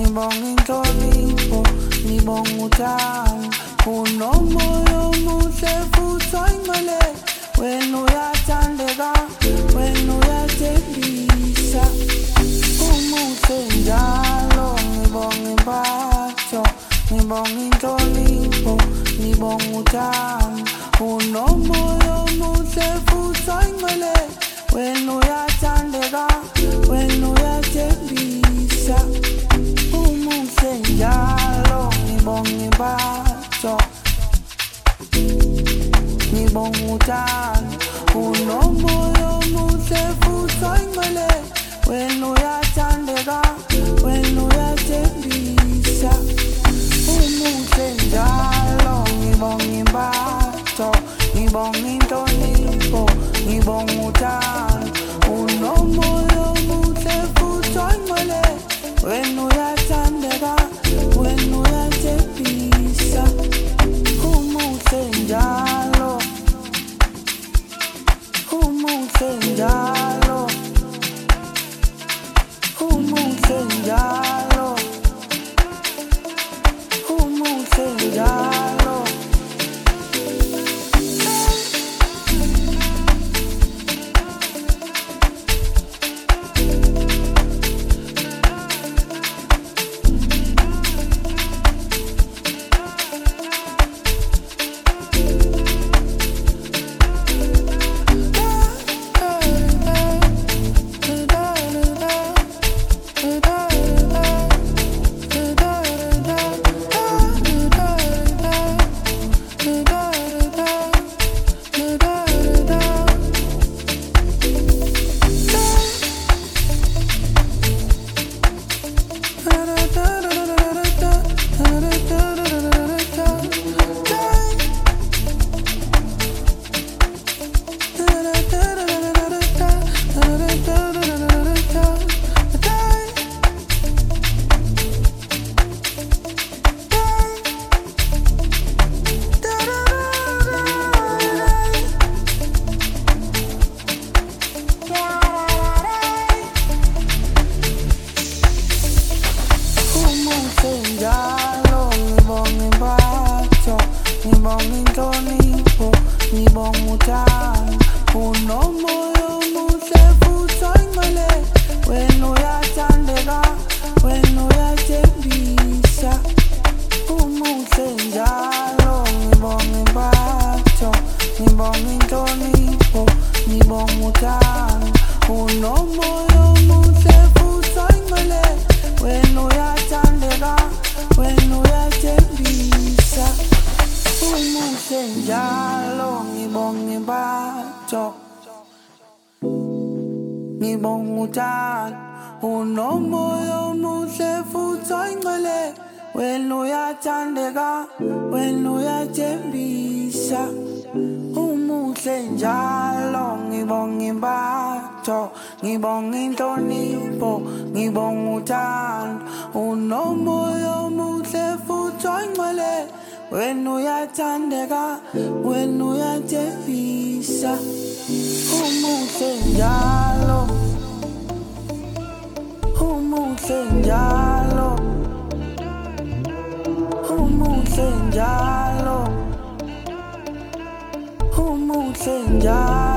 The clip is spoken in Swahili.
ngibonga inhlonipho, ngibonga uthando. Unomoya omuhle futhi oyingcwele, wena uyathandeka, wena uyathembisa. Umuhle njalo, ngibonga impatho, ngibonga inhlonipho, ngibonga uthando. Unomoya omuhle futhi oyingcwele, wena uyathandeka, wena uyathembisa. Umuhle njalo, ngibonga impatho, ngibonga uthando. Unomoya omuhle futhi oyingcwele, wena uyathandeka, wena uyathembisa. Umuhle njalo, ngibonga impatho, ngibonga inhlonipho, ngibonga uthando. Unomoya omuhle futhi oyingcwele, wena uyathandeka, wena uyathembisa. Umuhle njalo, umuhle njalo, umuhle njalo, umuhle njalo. Ngibonga inhlonipho, ngibonga uthando. Unomoya omuhle futhi oyingcwele, wena uyathandeka, wena uyathembisa. Umuhle njalo, ngibonga impatho, ngibonga inhlonipho, ngibonga uthando. Unomoya omuhle futhi oyingcwele, wena uyathandeka, wena uyathembisa. Umuhle njalo, ngibonga impatho, ngibonga uthando. Unomoya omuhle futhi oyingcwele, wena uyathandeka, wena uyathembisa. Umuhle njalo, ngibonga impatho, ngibonga inhlonipho, ngibonga uthando. Unomoya omuhle futhi oyingcwele, wena uyathandeka, wena uyathembisa. Umuhle njalo, umuhle njalo, umuhle njalo, umuhle njalo.